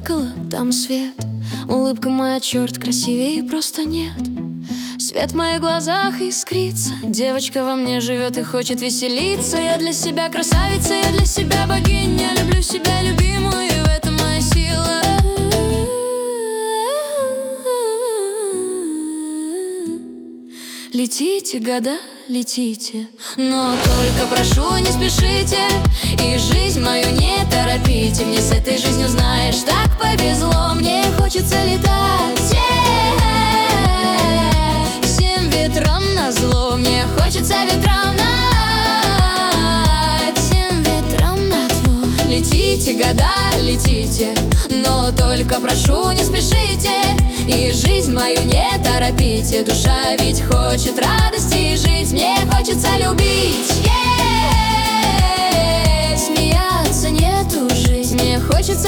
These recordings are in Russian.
зеркало, там свет. Улыбка моя, черт, красивее просто нет. Свет в моих глазах искрится. Девочка во мне живет и хочет веселиться. Я для себя красавица, я для себя богиня. Люблю себя любимую, и в этом моя сила. Летите, года, летите, но только прошу, не спешите. И жизнь мою не торопите. Мне с этой жизнью, знаешь, так повезло. Мне хочется летать всем ветрам назло. Мне хочется ветрам всем ветрам назло. Летите, года, летите, но только прошу, не спешите. И жизнь мою не торопите. Душа ведь хочет радости жить. Мне хочется любить, смеяться, нету жизнь. Мне хочется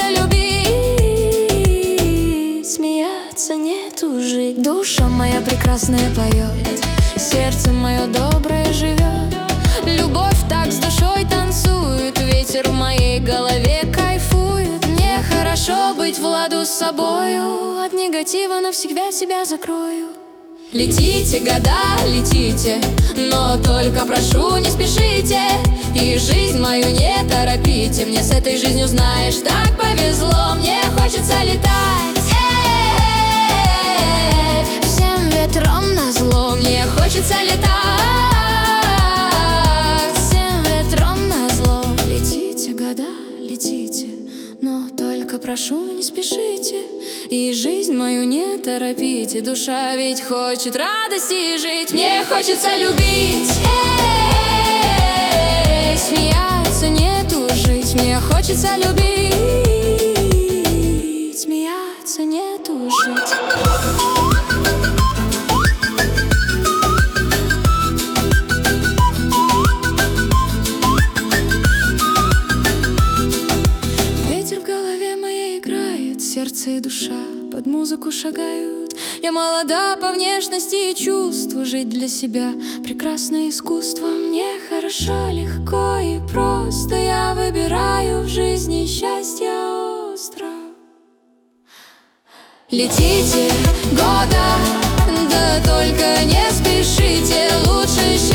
любить, смеяться, нету жить. Душа моя прекрасная поет, сердце мое доброе живет. Любовь так с душой танцует, ветер в моей голове кайфует. Мне хорошо быть в ладу с собою, от негатива навсегда себя закрою. Летите, года, летите, но только прошу, не спешите. И жизнь мою не торопите. Мне с этой жизнью, знаешь, так повезло. Мне хочется летать всем ветром назло. Мне хочется летать всем ветром назло. Летите, года, летите, но только прошу, не спешите. И жизнь мою не торопите. Душа ведь хочет радости жить. Мне хочется любить, смеяться, нету жить. Мне хочется любить, смеяться, нету жить. Сердце и душа под музыку шагают. Я молода по внешности и чувству. Жить для себя прекрасное искусство. Мне хорошо, легко и просто. Я выбираю в жизни счастье остро. Летите, года, да только не спешите. Лучше